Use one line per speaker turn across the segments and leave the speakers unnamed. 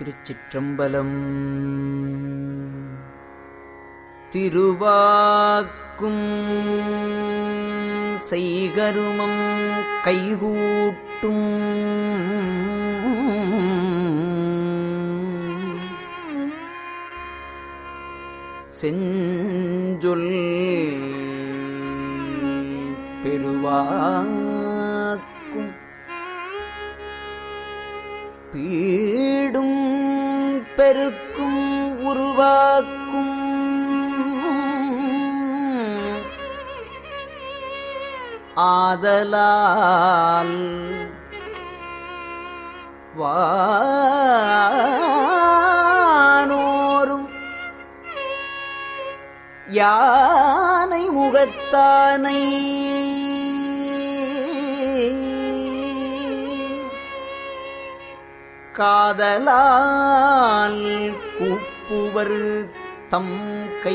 திருச்சிற்றம்பலம். திருவாக்கும் செய்கருமம் கைகூட்டும் செஞ்சொல் பெருவாக்கும் பீடும் பெருக்கும் உருவாக்கும் ஆதலால் வானோரும் யானை முகத்தானை காதலால் கூப்புவர் தம் கை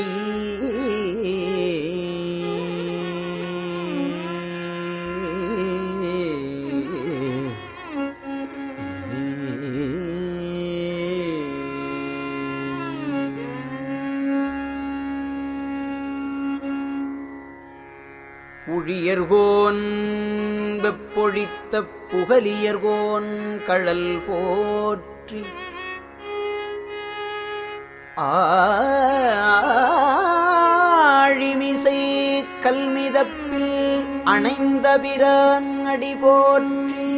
புழியர்கோன் வெப்பொழித்த புகலியர்கோன் கழல் போற்றி ஆழிமிசை கல்மிதப்பில் அணைந்த பிரான் அடி போற்றி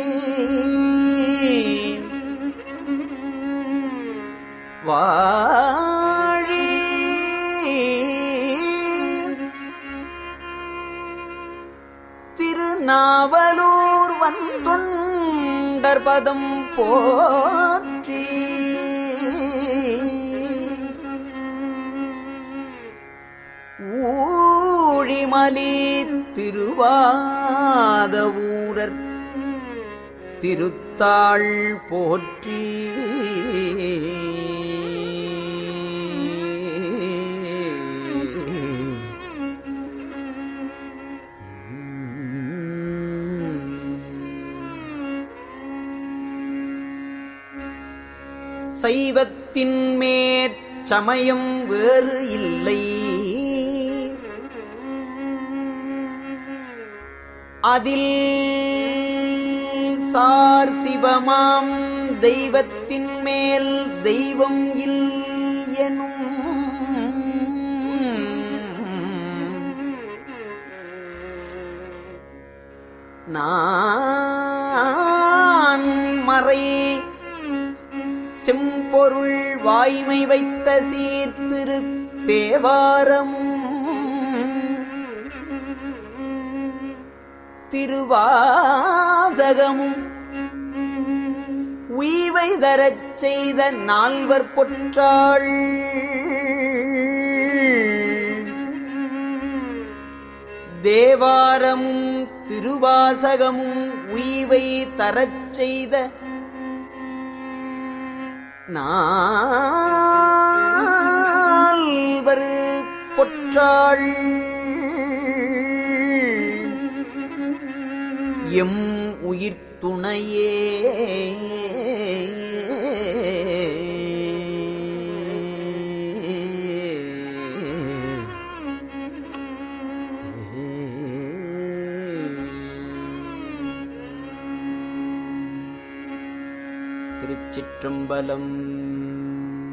வாழி திருநாவலூர் வந்தொண்டர் பதம் போற்றி ஊழிமலி திருவாத ஊரர் திருத்தாள் போற்றி சைவத்தின் மேற்சமயம் வேறு இல்லை, அதில் சார் சிவமாம் தெய்வத்தின் மேல் தெய்வம் இல் எனும் நான் மறை செம்பொருள் வாய்மை வைத்த சீர்திரு தேவாரமும் திருவாசகமும் உய்வை தரச் செய்த நால்வர் பொற்றாள் தேவாரமும் திருவாசகமும் உய்வை தரச் செய்த நால்வர் பொற்றாள் எம் உயிர் துணையே. திருச்சிற்றம்பலம்.